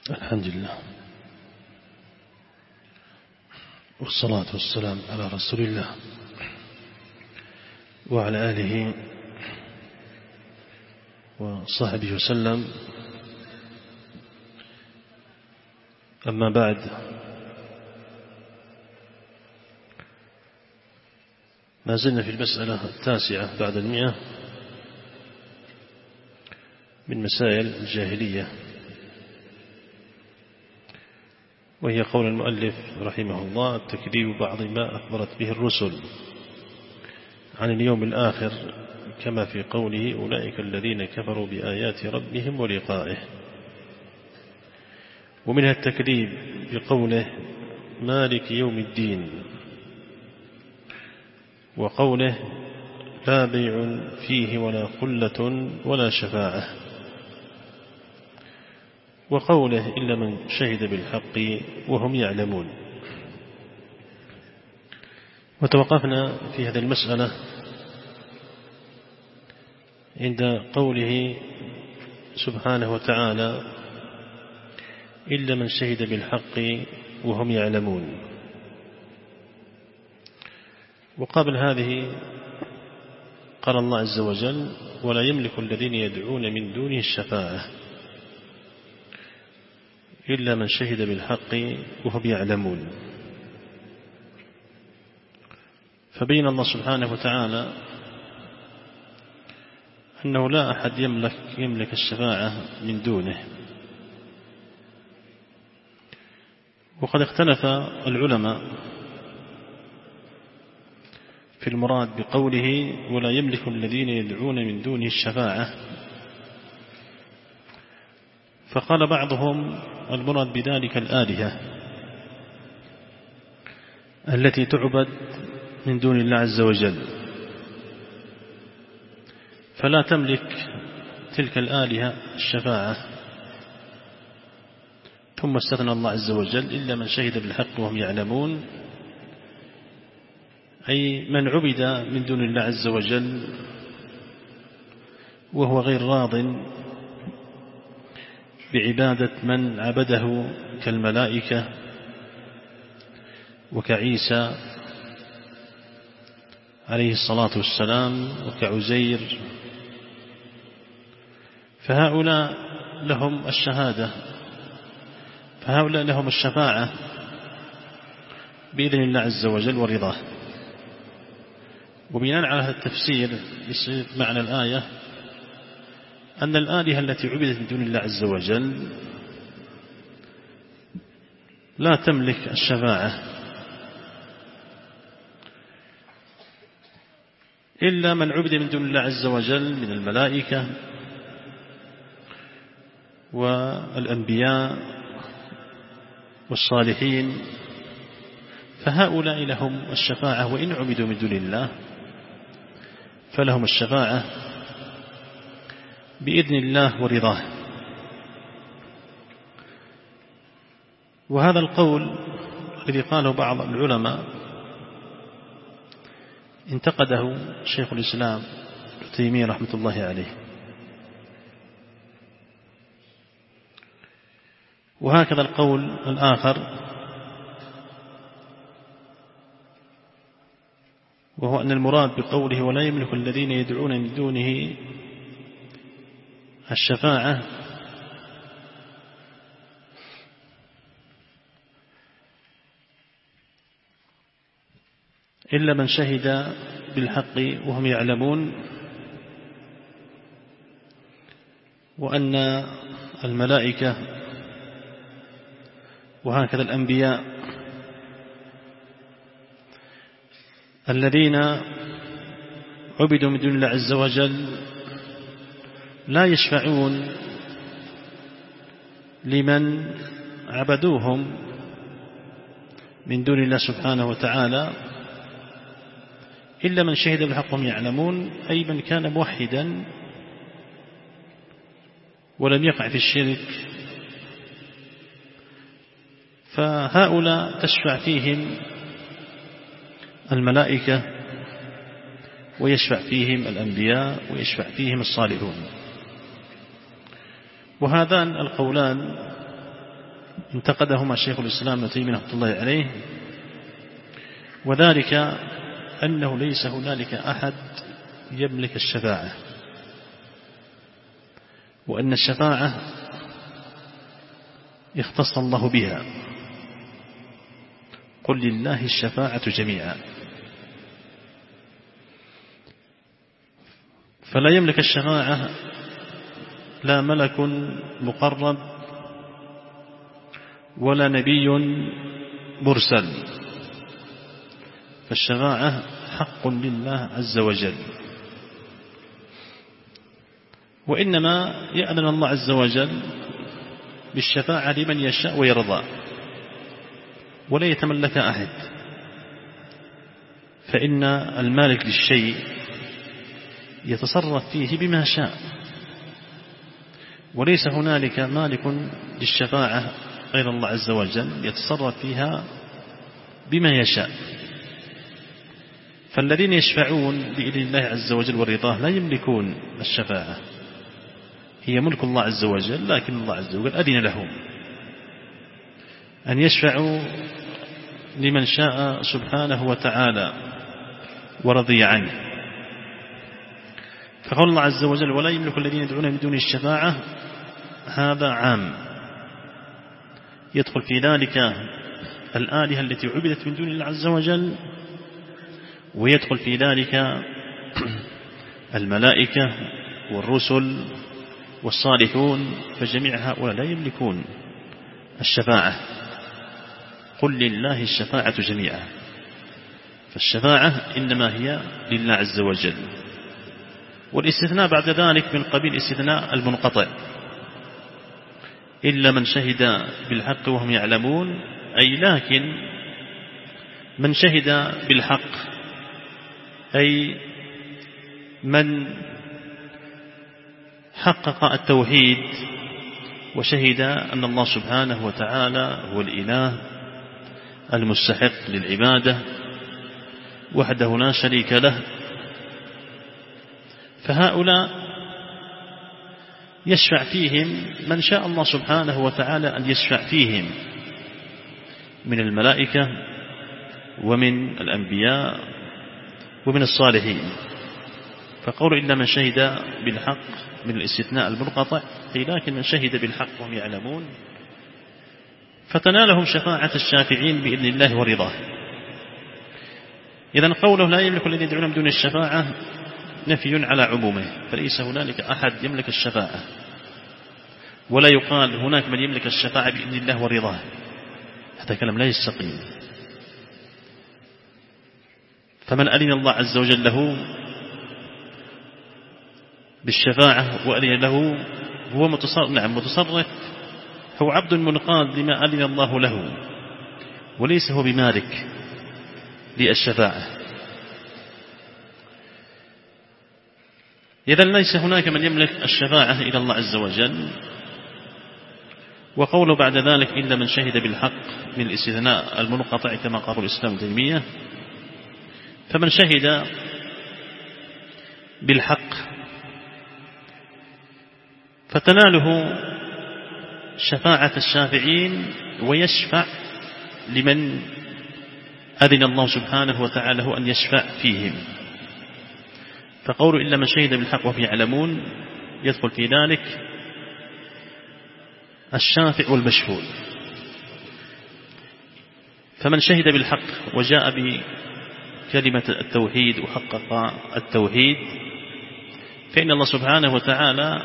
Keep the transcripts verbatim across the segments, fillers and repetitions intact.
الحمد لله والصلاة والسلام على رسول الله وعلى آله وصحبه وسلم. أما بعد، ما زلنا في المسألة التاسعة بعد المئة من مسائل الجاهلية، وهي قول المؤلف رحمه الله: تكذيب بعض ما أخبرت به الرسل عن اليوم الآخر، كما في قوله: أولئك الذين كفروا بآيات ربهم ولقائه. ومنها التكذيب بقوله: مالك يوم الدين، وقوله: لا بيع فيه ولا خلة ولا شفاعة، وقوله: إلا من شهد بالحق وهم يعلمون. وتوقفنا في هذه المسألة عند قوله سبحانه وتعالى: إلا من شهد بالحق وهم يعلمون. وقبل هذه قال الله عز وجل: ولا يملك الذين يدعون من دونه الشفاعة إلا من شهد بالحق وهم يعلمون. فبين الله سبحانه وتعالى أنه لا أحد يملك, يملك الشفاعة من دونه. وقد اختلف العلماء في المراد بقوله: ولا يملك الذين يدعون من دونه الشفاعة. فقال بعضهم: المراد بذلك الآلهة التي تعبد من دون الله عز وجل، فلا تملك تلك الآلهة الشفاعة. ثم استثنى الله عز وجل: إلا من شهد بالحق وهم يعلمون، أي من عبد من دون الله عز وجل وهو غير راض بعبادة من عبده كالملائكة وكعيسى عليه الصلاة والسلام وكعزير، فهؤلاء لهم الشهادة، فهؤلاء لهم الشفاعة بإذن الله عز وجل ورضاه. وبناء على هذا التفسير يصير معنى الآية أن الآلهة التي عبدت من دون الله عز وجل لا تملك الشفاعة إلا من عبد من دون الله عز وجل من الملائكة والأنبياء والصالحين، فهؤلاء لهم الشفاعة، وإن عبدوا من دون الله فلهم الشفاعة بإذن الله ورضاه. وهذا القول الذي قاله بعض العلماء انتقده شيخ الإسلام ابن تيمية رحمة الله عليه. وهكذا القول الآخر، وهو أن المراد بقوله: ولا يملك الذين يدعون من دونه الشفاعة إلا من شهد بالحق وهم يعلمون، وأن الملائكة وهكذا الأنبياء الذين عبدوا من دون الله عز وجل لا يشفعون لمن عبدوهم من دون الله سبحانه وتعالى إلا من شهد بالحق وهم يعلمون، أي من كان موحدا ولم يقع في الشرك، فهؤلاء تشفع فيهم الملائكة ويشفع فيهم الأنبياء ويشفع فيهم الصالحون. وهذان القولان انتقدهما شيخ الإسلام ابن تيمية رحمة الله عليه، وذلك أنه ليس هنالك أحد يملك الشفاعة، وأن الشفاعة اختص الله بها، قل لله الشفاعة جميعا، فلا يملك الشفاعة لا ملك مقرب ولا نبي مرسل، فالشفاعة حق لله عز وجل، وإنما يأذن الله عز وجل بالشفاعة لمن يشاء ويرضى، ولا يتملك أحد، فإن المالك للشيء يتصرف فيه بما شاء، وليس هنالك مالك للشفاعة غير الله عز وجل يتصرف فيها بما يشاء. فالذين يشفعون بإذن الله عز وجل والرضاه لا يملكون الشفاعة، هي ملك الله عز وجل، لكن الله عز وجل أذن لهم أن يشفعوا لمن شاء سبحانه وتعالى ورضي عنه. فقال الله عز وجل ولا يملك الذين يدعون من دون الشفاعة، هذا عام يدخل في ذلك الآلهة التي عبدت من دون الله عز وجل، ويدخل في ذلك الملائكة والرسل والصالحون، فجميع هؤلاء لا يملكون الشفاعة، قل لله الشفاعة جميعا، فالشفاعة إنما هي لله عز وجل. والاستثناء بعد ذلك من قبيل استثناء المنقطع، إلا من شهد بالحق وهم يعلمون، أي لكن من شهد بالحق، أي من حقق التوحيد وشهد أن الله سبحانه وتعالى هو الإله المستحق للعبادة وحده لا شريك له، فهؤلاء يشفع فيهم من شاء الله سبحانه وتعالى أن يشفع فيهم من الملائكة ومن الأنبياء ومن الصالحين. فقول إلا من شهد بالحق من الاستثناء المنقطع، لكن من شهد بالحق وهم يعلمون، فتنالهم شفاعة الشافعين بإذن الله ورضاه. إذن قوله لا يملك الذين يدعون من دون الشفاعة نفي على عمومه، فليس هنالك أحد يملك الشفاعة، ولا يقال هناك من يملك الشفاعة بإذن الله ورضاه، هذا كلام لا يستقيم. فمن أذن الله عز وجل له بالشفاعة وأذن له هو متصرف، نعم متصرف، هو عبد منقاد لما أذن الله له، وليس هو بمالك للشفاعة. إذن ليس هناك من يملك الشفاعة إلى الله عز وجل. وقوله بعد ذلك إلا من شهد بالحق من الاستثناء المنقطع كما قال الإسلام ابن تيمية، فمن شهد بالحق فتناله شفاعة الشافعين، ويشفع لمن أذن الله سبحانه وتعالى أن يشفع فيهم. فقول إلا من شهد بالحق وهم يعلمون يدخل في ذلك الشافع والمشفوع. فمن شهد بالحق وجاء بكلمة التوحيد وحقق التوحيد، فإن الله سبحانه وتعالى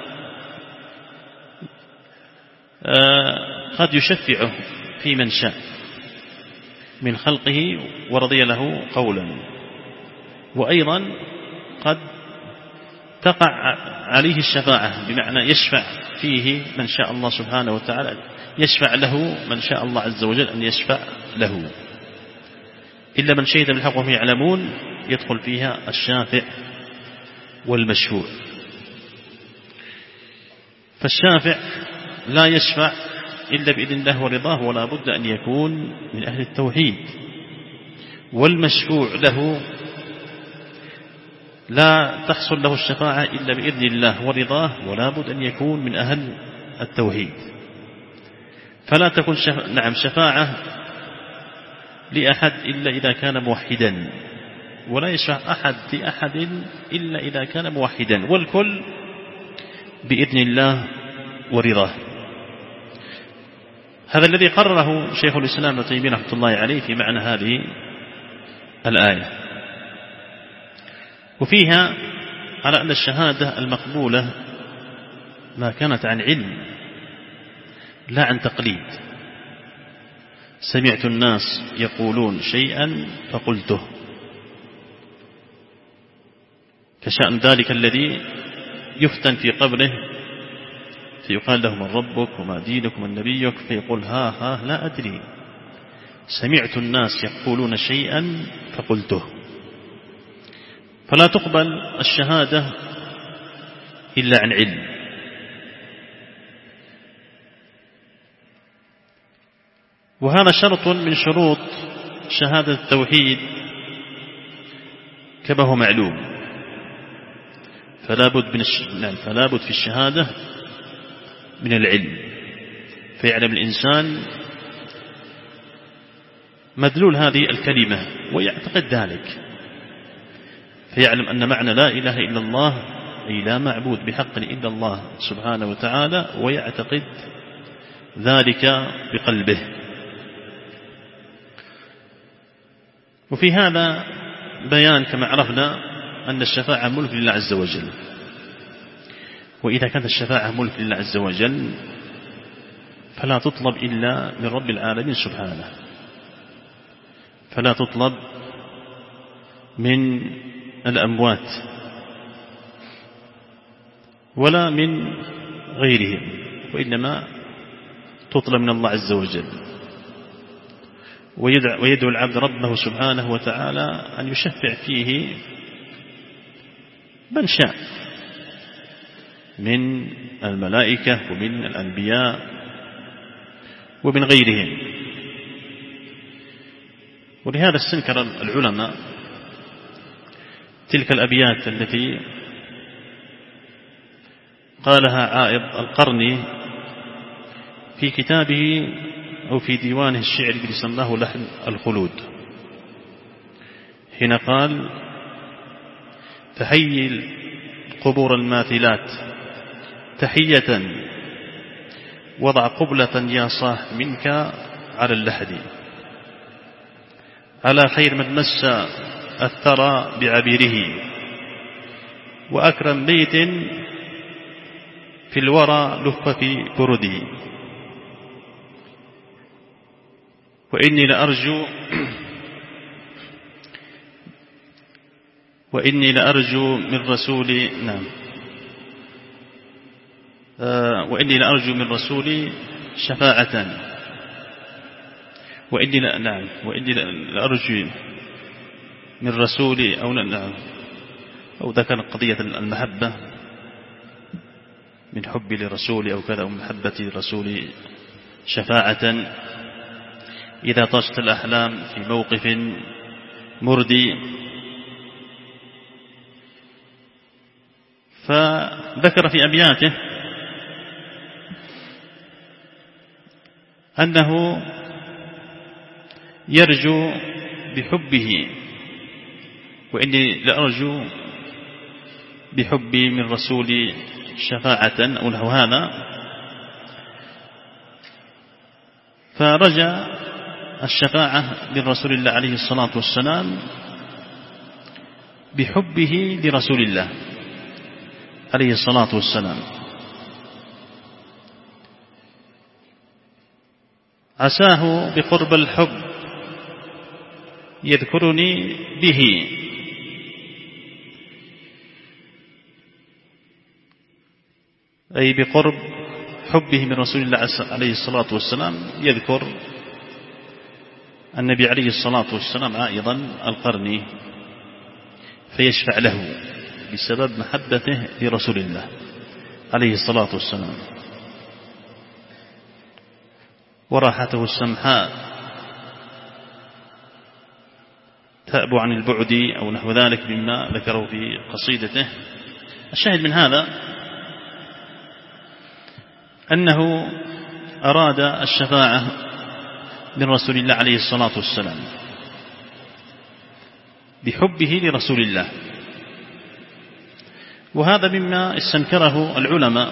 قد يشفعه في من شاء من خلقه ورضي له قولا، وأيضا قد تقع عليه الشفاعة، بمعنى يشفع فيه من شاء الله سبحانه وتعالى، يشفع له من شاء الله عز وجل أن يشفع له. إلا من شهد بالحق وهم يعلمون يدخل فيها الشافع والمشفوع. فالشافع لا يشفع إلا بإذن الله ورضاه، ولا بد أن يكون من أهل التوحيد. والمشفوع له لا تحصل له الشفاعة إلا بإذن الله ورضاه، ولا بد أن يكون من أهل التوحيد. فلا تكون شف... نعم شفاعة لأحد إلا إذا كان موحدا، ولا يشفع أحد لأحد إلا إذا كان موحدا، والكل بإذن الله ورضاه. هذا الذي قرره شيخ الإسلام ابن تيمية رحمة الله عليه في معنى هذه الآية. وفيها على أن الشهادة المقبولة ما كانت عن علم لا عن تقليد. سمعت الناس يقولون شيئا فقلته، كشأن ذلك الذي يفتن في قبره فيقال له من ربك وما دينك ومن نبيك، فيقول ها ها لا أدري، سمعت الناس يقولون شيئا فقلته. فلا تقبل الشهادة إلا عن علم. وهذا شرط من شروط شهادة التوحيد كما هو معلوم. فلا بد من الش... نعم فلا بد في الشهادة من العلم، فيعلم الإنسان مدلول هذه الكلمة ويعتقد ذلك، فيعلم أن معنى لا إله إلا الله أي لا معبود بحق إلا الله سبحانه وتعالى، ويعتقد ذلك بقلبه. وفي هذا بيان كما عرفنا أن الشفاعة ملك لله عز وجل، وإذا كانت الشفاعة ملك لله عز وجل فلا تطلب إلا من رب العالمين سبحانه، فلا تطلب من الأموات ولا من غيرهم، وإنما تطلب من الله عز وجل. ويدعو العبد ربه سبحانه وتعالى أن يشفع فيه من شاء من الملائكة ومن الأنبياء ومن غيرهم. ولهذا استنكر العلماء تلك الأبيات التي قالها عائض القرني في كتابه أو في ديوانه الشعر الذي سماه لحن الخلود، حين قال: تحيي القبور الماثلات تحية وضع قبلة يا صاح منك على اللحد، على خير من مس الثرى بعبيره، وأكرم بيت في الورى لف في برده. وإني لأرجو وإني لأرجو من رسولي نعم آه وإني لأرجو من رسولي شفاعة وإني لا نعم وإني لأرجو من رسولي أو نعم أو ذكر قضية المحبة من حبي لرسولي أو كذا، ومحبتي لرسولي شفاعة إذا طشت الأحلام في موقف مردي. فذكر في أبياته أنه يرجو بحبه، وإني لأرجو بحبي من رسولي شفاعة أو نحو هذا. فرجى الشفاعة من رسول الله عليه الصلاة والسلام بحبه لرسول الله عليه الصلاة والسلام. عساه بقرب الحب يذكرني به، أي بقرب حبه من رسول الله عليه الصلاة والسلام يذكر النبي عليه الصلاة والسلام أيضا القرني، فيشفع له بسبب محبته لرسول الله عليه الصلاة والسلام. وراحته السمحاء تأب عن البعد أو نحو ذلك مما ذكره في قصيدته. الشاهد من هذا أنه أراد الشفاعة من رسول الله عليه الصلاة والسلام بحبه لرسول الله، وهذا مما استنكره العلماء،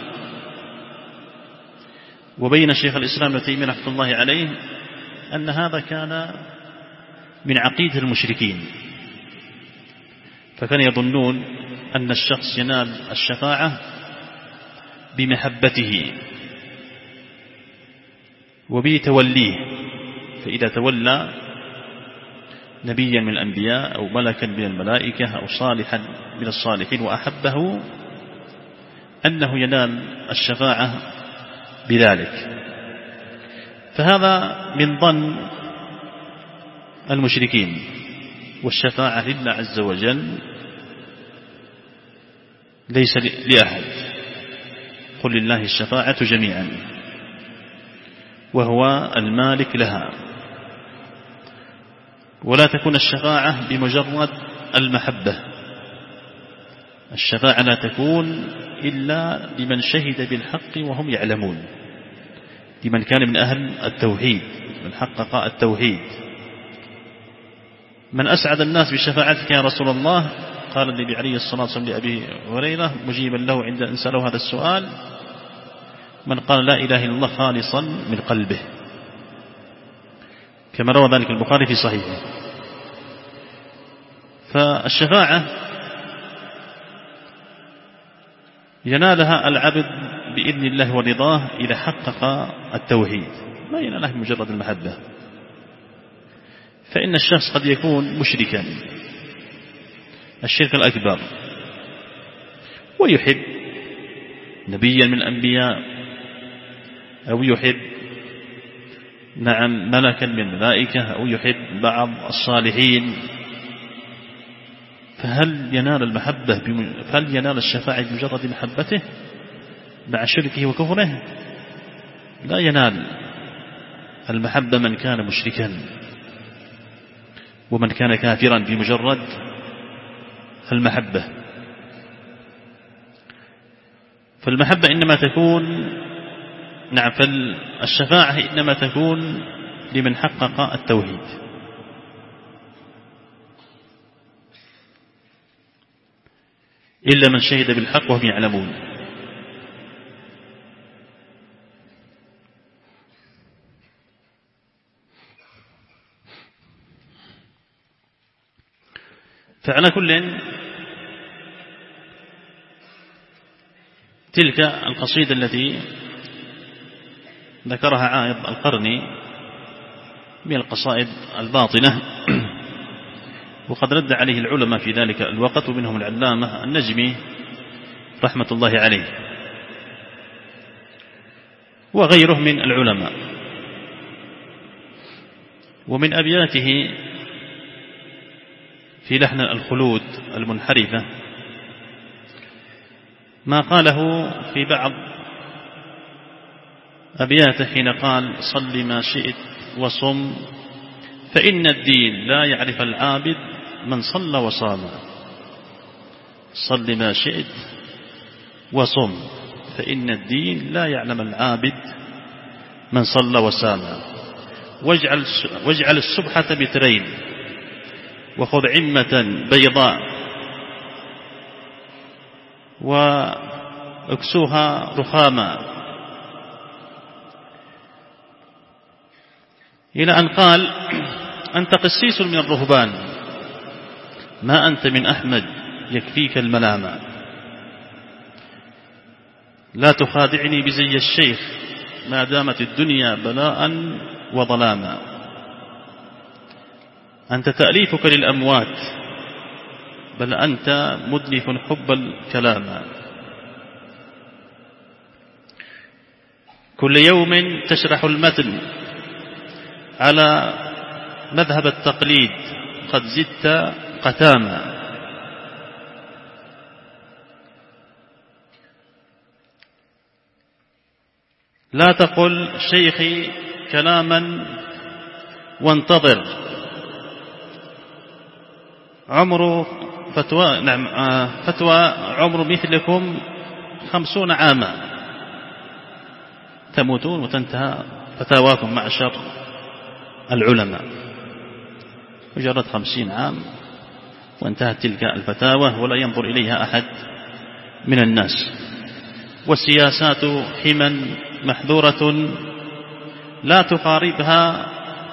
وبين شيخ الإسلام ابن تيمية رحمة الله عليه أن هذا كان من عقيدة المشركين، فكانوا يظنون أن الشخص ينال الشفاعة بمحبته وبتوليه، فإذا تولى نبيا من الأنبياء أو ملكا من الملائكة أو صالحا من الصالحين وأحبه أنه ينال الشفاعة بذلك. فهذا من ظن المشركين، والشفاعة لله عز وجل ليس لأحد، قل لله الشفاعة جميعا وهو المالك لها، ولا تكون الشفاعة بمجرد المحبة، الشفاعة لا تكون إلا لمن شهد بالحق وهم يعلمون، لمن كان من أهل التوحيد، من حقق التوحيد. من أسعد الناس بشفاعتك يا رسول الله؟ قال النبي عليه الصلاة والسلام لأبي هريرة مجيبا له عند أن سأله هذا السؤال: من قال لا إله إلا الله خالصا من قلبه، كما روى ذلك البخاري في صحيحه. فالشفاعة ينالها العبد بإذن الله ورضاه إذا حقق التوحيد، ما ينالها بمجرد المحبة، فإن الشخص قد يكون مشركا الشرك الأكبر ويحب نبيا من الأنبياء أو يحب نعم ملكا من الملائكة أو يحب بعض الصالحين، فهل ينال المحبة هل ينال الشفاعة بمجرد محبته مع شركه وكفره؟ لا ينال المحبة من كان مشركا ومن كان كافرا بمجرد المحبة. فالمحبة إنما تكون نعم فالشفاعة إنما تكون لمن حقق التوحيد. إلا من شهد بالحق وهم يعلمون. فعلى كل تلك القصيدة التي ذكرها عائض القرني من القصائد الباطنة، وقد رد عليه العلماء في ذلك الوقت، ومنهم العلامة النجمي رحمة الله عليه وغيره من العلماء. ومن أبياته في لحن الخلود المنحرفة ما قاله في بعض أبياته حين قال: صل ما شئت وصم فإن الدين لا يعرف العابد من صلى وصام. صل ما شئت وصم فإن الدين لا يعلم العابد من صلى وصام. واجعل, واجعل السبحة بترين وخذ عمة بيضاء واكسوها رخاما، إلى أن قال: أنت قسيس من الرهبان ما أنت من أحمد يكفيك الملامة. لا تخادعني بزي الشيخ ما دامت الدنيا بلاء وظلاما. أنت تأليفك للأموات بل أنت مدلف حب الكلام. كل يوم تشرح المتن على مذهب التقليد قد زدت قتاما. لا تقل شيخي كلاما وانتظر عمر فتوى نعم فتوى عمر مثلكم خمسون عاما. تموتون وتنتهى فتاواكم معشر العلماء. مجرد خمسين عام وانتهت تلك الفتاوى ولا ينظر إليها أحد من الناس. والسياسات حما محذورة لا تقاربها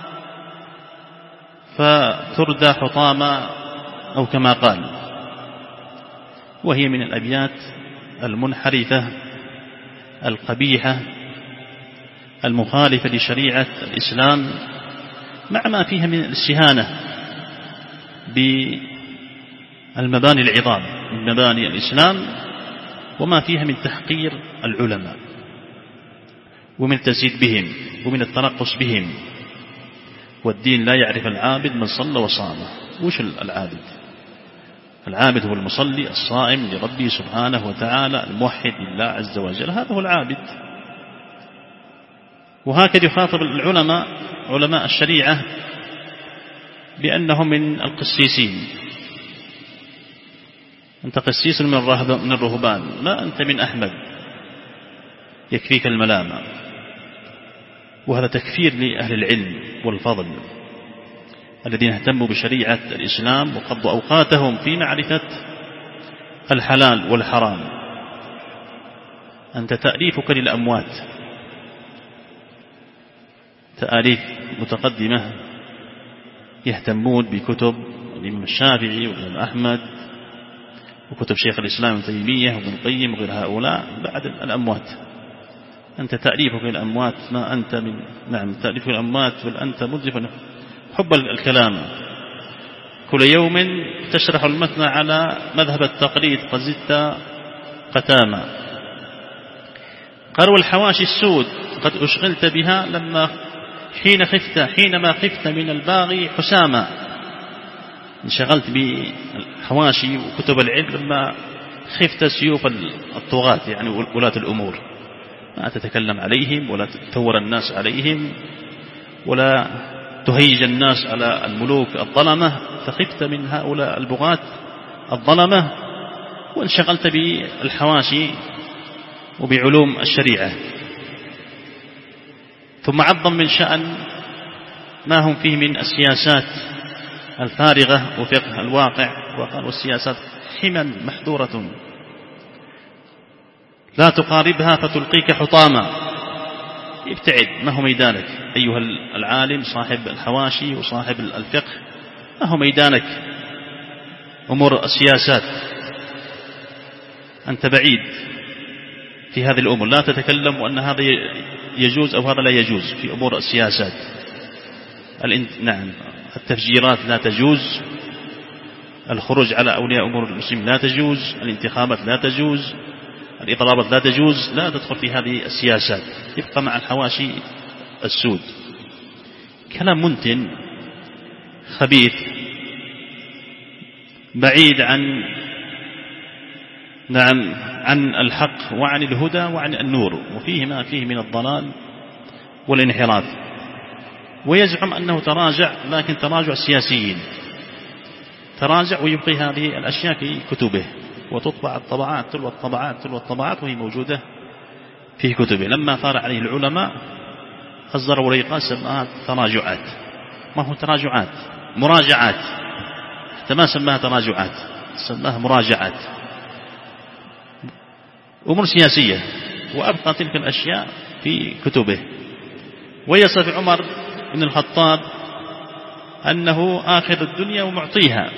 فتردى حطاما، أو كما قال. وهي من الأبيات المنحرفة القبيحة المخالفة لشريعة الإسلام، مع ما فيها من الاستهانة بالمباني العظام من مباني الإسلام، وما فيها من تحقير العلماء ومن التزيد بهم ومن التنقص بهم. والدين لا يعرف العابد من صلى وصام. وش العابد؟ العابد هو المصلي الصائم لربه سبحانه وتعالى الموحد لله عز وجل، هذا هو العابد. وهكذا يخاطب العلماء علماء الشريعة بأنهم من القسيسين. أنت قسيس من الرهبان، لا أنت من أحمد، يكفيك الملامة. وهذا تكفير لأهل العلم والفضل الذين اهتموا بشريعة الإسلام وقضوا أوقاتهم في معرفة الحلال والحرام. أنت تأليفك للأموات، تأليف متقدمة يهتمون بكتب الإمام الشافعي والإمام أحمد وكتب شيخ الإسلام ابن تيمية وابن القيم وغير هؤلاء بعد الأموات. أنت تأليفك للأموات، ما أنت من نعم تأليفك للأموات، بل أنت مضيف حب الكلام. كل يوم تشرح المتن على مذهب التقليد قد زدت قتاما. قالوا الحواشي السود قد أشغلت بها لما حين خفت حينما خفت من الباغي حساما. انشغلت بالحواشي وكتب العلم لما خفت سيوف الطغاة يعني ولاة الأمور، ما تتكلم عليهم ولا تثور الناس عليهم ولا تهيج الناس على الملوك الظلمة، فخفت من هؤلاء البغاة الظلمة وانشغلت بالحواشي وبعلوم الشريعة. ثم عظم من شأن ما هم فيه من السياسات الفارغة وفقه الواقع، وقال والسياسات حما محذورة لا تقاربها فتلقيك حطاما. ابتعد، ما هو ميدانك أيها العالم صاحب الحواشي وصاحب الفقه، ما هو ميدانك أمور السياسات، أنت بعيد في هذه الأمور، لا تتكلم وأن هذا يجوز أو هذا لا يجوز في أمور السياسات. نعم التفجيرات لا تجوز، الخروج على أولياء أمور المسلمين لا تجوز، الانتخابات لا تجوز، الإضرابات لا تجوز، لا تدخل في هذه السياسات، تبقى مع الحواشي السود. كلام منتن خبيث بعيد عن نعم عن الحق وعن الهدى وعن النور، وفيه ما فيه من الضلال والانحراف. ويزعم أنه تراجع، لكن تراجع السياسيين، تراجع ويبقي هذه الأشياء في كتبه وتطبع الطبعات تلو الطبعات تلو الطبعات وهي موجودة في كتبه. لما ثار عليه العلماء أصدروا وريقا سماها تراجعات، ما هو تراجعات مراجعات، حتى ما سماها تراجعات سماها مراجعات، أمور سياسية، وأبقى تلك الأشياء في كتبه. ويصف عمر بن الخطاب أنه آخذ الدنيا ومعطيها،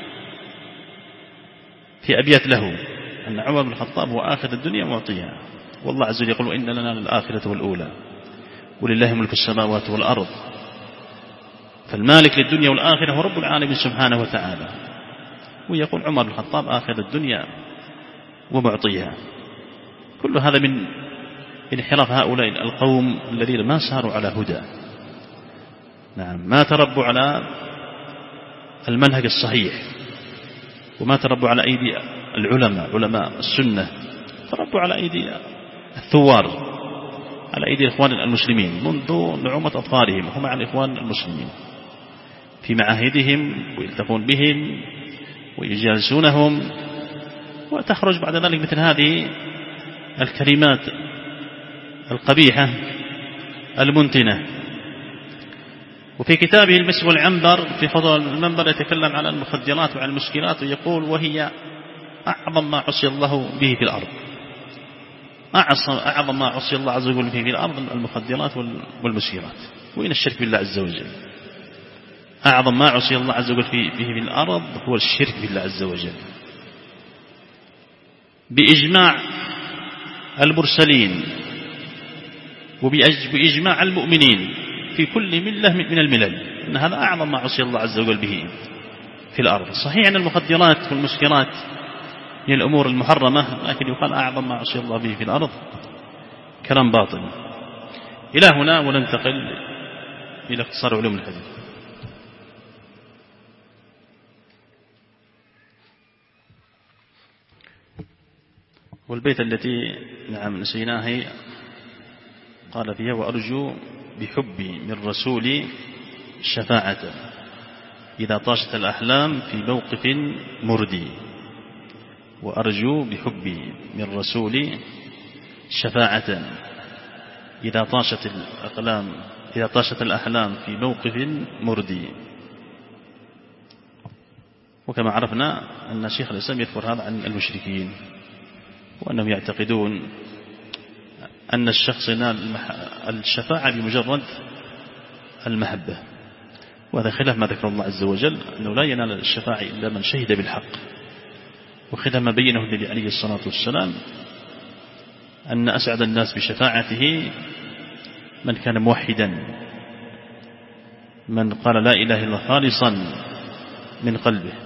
في أبيات له أن عمر بن الخطاب هو آخذ الدنيا ومعطيها. والله عز وجل يقول إن لنا الآخرة والأولى ولله ملك السماوات والأرض. فالمالك للدنيا والآخرة هو رب العالمين سبحانه وتعالى. ويقول عمر بن الخطاب آخذ الدنيا ومعطيها. كل هذا من انحراف هؤلاء القوم الذين ما ساروا على هدى، نعم ما تربوا على المنهج الصحيح، وما تربوا على أيدي العلماء علماء السنة، تربوا على أيدي الثوار، على أيدي الإخوان المسلمين منذ نعومة أطفالهم، هم مع الإخوان المسلمين في معاهدهم ويلتقون بهم ويجالسونهم، وتخرج بعد ذلك مثل هذه الكلمات القبيحة المنتنة. وفي كتابه المسك والعنبر في فضل المنبر يتكلم على المخدرات وعلى المشكلات ويقول وهي أعظم ما عصي الله به في الأرض. أعظم ما عصي الله عز وجل به في الأرض المخدرات والمشكلات، وإن الشرك بالله عز وجل. أعظم ما عصي الله عز وجل به في الأرض هو الشرك بالله عز وجل بإجماع المرسلين وبإجماع المؤمنين في كل ملة من الملل، أن هذا أعظم ما عصي الله عز وجل به في الأرض. صحيح أن المخدرات والمسكرات من الأمور المحرمة، لكن يقال أعظم ما عصي الله به في الأرض كلام باطل. إلى هنا وننتقل إلى اختصار علوم الحديث. والبيت التي نعم نسيناه قال فيها وأرجو بحبي من رسولي شفاعة إذا طاشت الأحلام في موقف مردي. وأرجو بحبي من رسولي شفاعة إذا طاشت الأقلام إذا طاشت الأحلام في موقف مردي. وكما عرفنا أن شيخ الإسلام يذكر هذا عن المشركين، وأنهم يعتقدون أن الشخص ينال الشفاعة بمجرد المحبة، وهذا خلاف ما ذكر الله عز وجل أنه لا ينال الشفاعة إلا من شهد بالحق. وخلاف ما بينه النبي عليه الصلاة والسلام أن أسعد الناس بشفاعته من كان موحدا، من قال لا إله إلا خالصا من قلبه.